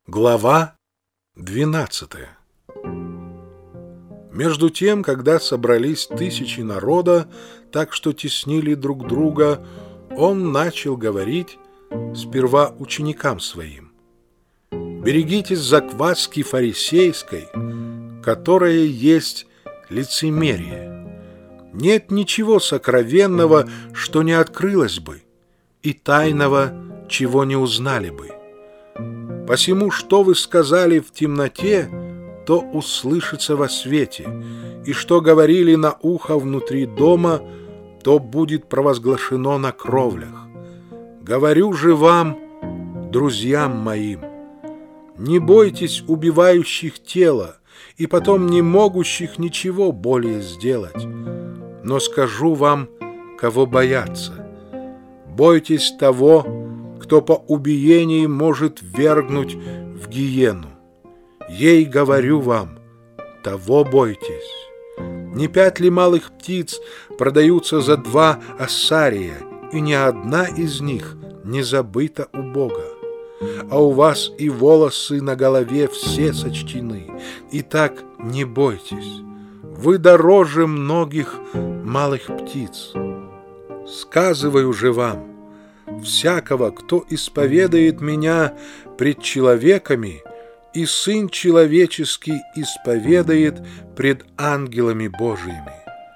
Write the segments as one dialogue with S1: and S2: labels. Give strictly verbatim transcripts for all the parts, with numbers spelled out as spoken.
S1: Глава двенадцатая. Между тем, когда собрались тысячи народа, так что теснили друг друга, он начал говорить сперва ученикам своим: «Берегитесь закваски фарисейской, которая есть лицемерие. Нет ничего сокровенного, что не открылось бы, и тайного, чего не узнали бы. Посему, что вы сказали в темноте, то услышится во свете, и что говорили на ухо внутри дома, то будет провозглашено на кровлях. Говорю же вам, друзьям моим, не бойтесь убивающих тело и потом не могущих ничего более сделать, но скажу вам, кого бояться. Бойтесь того, кто по убиении может ввергнуть в гиену. Ей говорю вам, того бойтесь. Не пять ли малых птиц продаются за два ассария, и ни одна из них не забыта у Бога? А у вас и волосы на голове все сочтены. Итак, не бойтесь, вы дороже многих малых птиц. Сказываю же вам, всякого, кто исповедает меня пред человеками, и Сын Человеческий исповедает пред ангелами Божиими.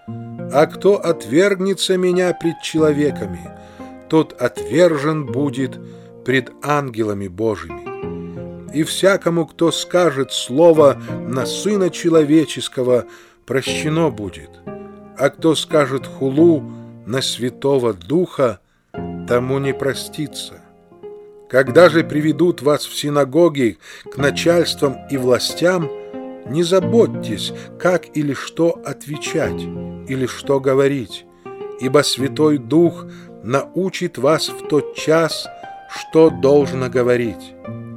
S1: А кто отвергнется меня пред человеками, тот отвержен будет пред ангелами Божиими. И всякому, кто скажет слово на Сына Человеческого, прощено будет, а кто скажет хулу на Святого Духа, тому не простится. Когда же приведут вас в синагоги к начальствам и властям, не заботьтесь, как или что отвечать, или что говорить, ибо Святой Дух научит вас в тот час, что должно говорить.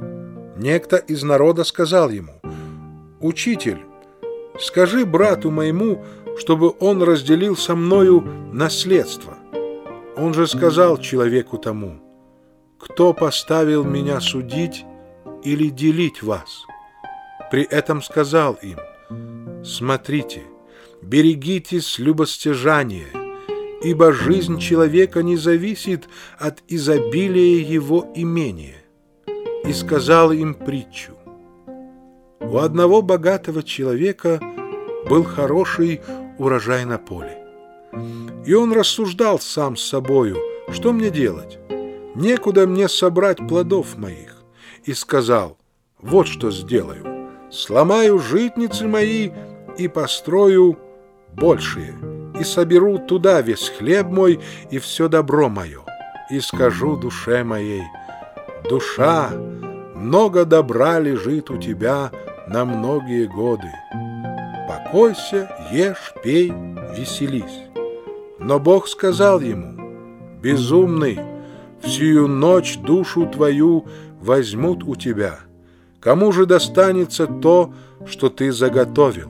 S1: Некто из народа сказал ему: «Учитель, скажи брату моему, чтобы он разделил со мною наследство». Он же сказал человеку тому: «Кто поставил меня судить или делить вас?» При этом сказал им: «Смотрите, берегитесь любостяжания, ибо жизнь человека не зависит от изобилия его имения». И сказал им притчу: «У одного богатого человека был хороший урожай на поле. И он рассуждал сам с собою: что мне делать? Некуда мне собрать плодов моих. И сказал: вот что сделаю. Сломаю житницы мои и построю большие, и соберу туда весь хлеб мой и все добро мое. И скажу душе моей: душа, много добра лежит у тебя на многие годы. Покойся, ешь, пей, веселись». Но Бог сказал ему: «Безумный, всю ночь душу твою возьмут у тебя. Кому же достанется то, что ты заготовил?»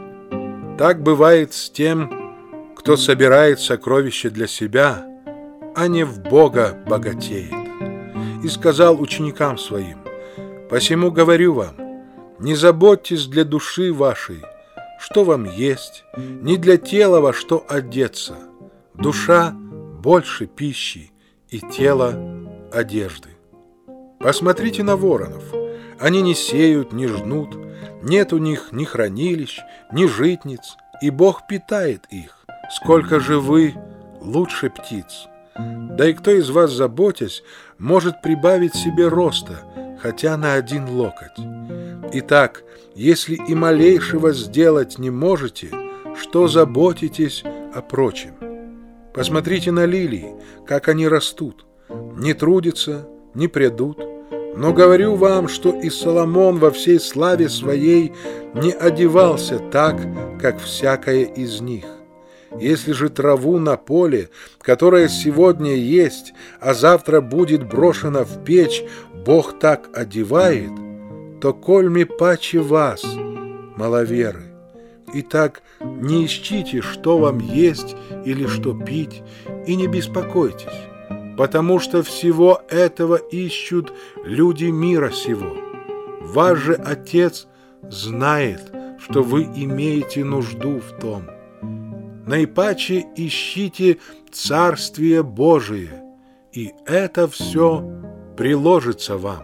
S1: Так бывает с тем, кто собирает сокровища для себя, а не в Бога богатеет. И сказал ученикам своим: «Посему говорю вам, не заботьтесь для души вашей, что вам есть, ни для тела во что одеться. Душа больше пищи, и тело одежды. Посмотрите на воронов. Они не сеют, не жнут, нет у них ни хранилищ, ни житниц, и Бог питает их. Сколько же вы лучше птиц? Да и кто из вас, заботясь, может прибавить себе роста, хотя на один локоть? Итак, если и малейшего сделать не можете, что заботитесь о прочем? Посмотрите на лилии, как они растут, не трудятся, не прядут. Но говорю вам, что и Соломон во всей славе своей не одевался так, как всякая из них. Если же траву на поле, которая сегодня есть, а завтра будет брошена в печь, Бог так одевает, то кольми паче вас, маловеры. Итак, не ищите, что вам есть или что пить, и не беспокойтесь, потому что всего этого ищут люди мира сего. Ваш же Отец знает, что вы имеете нужду в том. Наипаче ищите Царствие Божие, и это все приложится вам.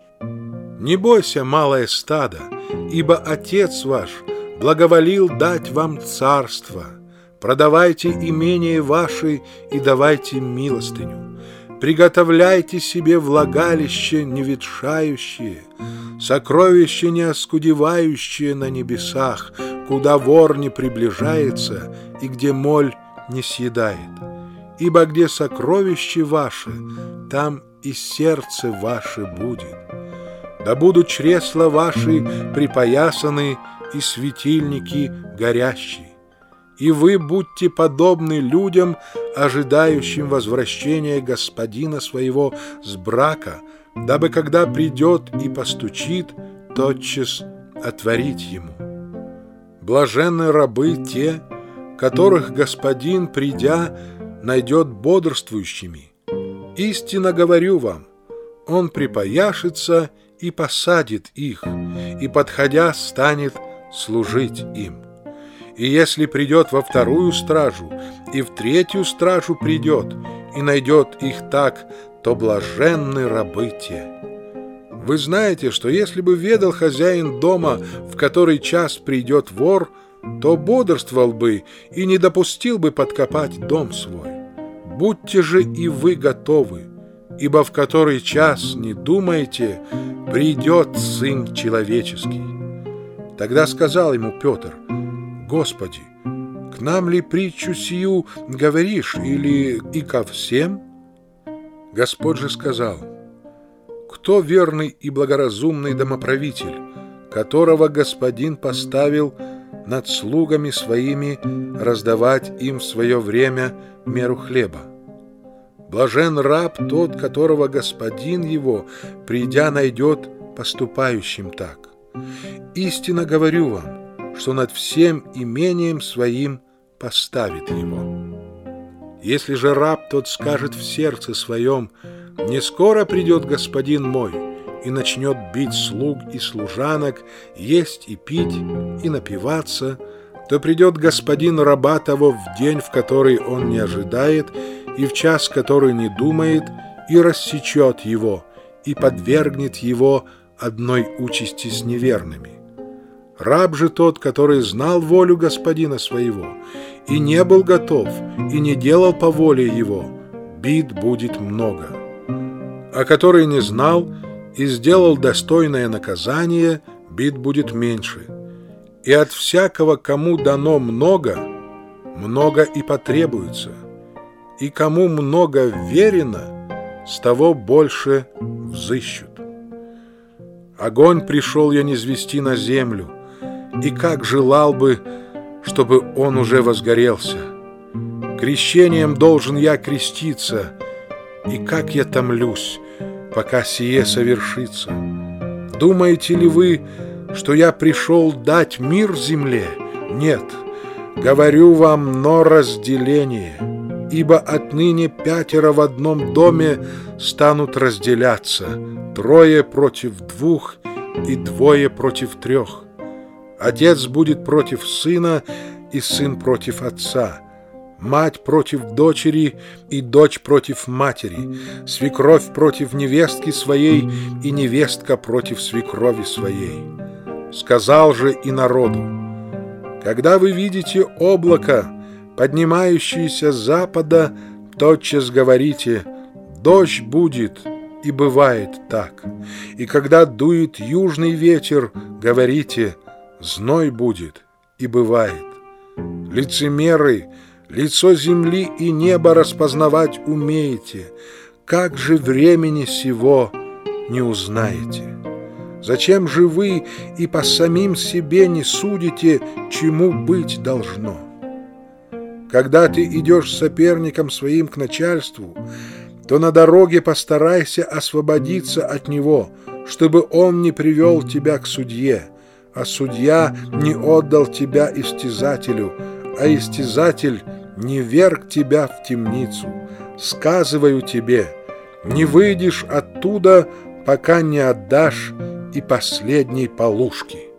S1: Не бойся, малое стадо, ибо Отец ваш благоволил дать вам царство. Продавайте имения ваши и давайте милостыню. Приготовляйте себе влагалище неветшающее, сокровище неоскудевающее на небесах, куда вор не приближается и где моль не съедает. Ибо где сокровище ваше, там и сердце ваше будет. Да будут чресла ваши припоясаны и светильники горящие. И вы будьте подобны людям, ожидающим возвращения господина своего с брака, дабы, когда придет и постучит, тотчас отворить ему. Блаженны рабы те, которых господин, придя, найдет бодрствующими. Истинно говорю вам, он припояшется и посадит их, и, подходя, станет служить им. И если придет во вторую стражу, и в третью стражу придет, и найдет их так, то блаженны рабы те. Вы знаете, что если бы ведал хозяин дома, в который час придет вор, то бодрствовал бы и не допустил бы подкопать дом свой. Будьте же и вы готовы, ибо в который час, не думайте, придет Сын Человеческий. Тогда сказал ему Петр: Господи, к нам ли притчу сию говоришь, или и ко всем? Господь же сказал: кто верный и благоразумный домоправитель, которого господин поставил над слугами своими раздавать им в свое время меру хлеба? Блажен раб тот, которого господин его, придя, найдет поступающим так. Истинно говорю вам, что над всем имением своим поставит его. Если же раб тот скажет в сердце своем: не скоро придет господин мой, и начнет бить слуг и служанок, есть и пить, и напиваться, то придет господин раба того в день, в который он не ожидает, и в час, который не думает, и рассечет его, и подвергнет его одной участи с неверными. Раб же тот, который знал волю господина своего, и не был готов, и не делал по воле его, бит будет много. А который не знал и сделал достойное наказание, бит будет меньше. И от всякого, кому дано много, много и потребуется, и кому много верено, с того больше взыщут. Огонь пришел я низвести на землю, и как желал бы, чтобы он уже возгорелся. Крещением должен я креститься, и как я томлюсь, пока сие совершится. Думаете ли вы, что я пришел дать мир земле? Нет, говорю вам, но разделение. Ибо отныне пятеро в одном доме станут разделяться, трое против двух и двое против трех. Отец будет против сына, и сын против отца, мать против дочери, и дочь против матери, свекровь против невестки своей, и невестка против свекрови своей. Сказал же и народу: когда вы видите облако, поднимающееся с запада, тотчас говорите: дождь будет, и бывает так. И когда дует южный ветер, говорите: зной будет, и бывает. Лицемеры, лицо земли и неба распознавать умеете, как же времени сего не узнаете? Зачем же вы и по самим себе не судите, чему быть должно? Когда ты идешь с соперником своим к начальству, то на дороге постарайся освободиться от него, чтобы он не привел тебя к судье, а судья не отдал тебя истязателю, а истязатель не вверг тебя в темницу. Сказываю тебе, не выйдешь оттуда, пока не отдашь и последней полушки.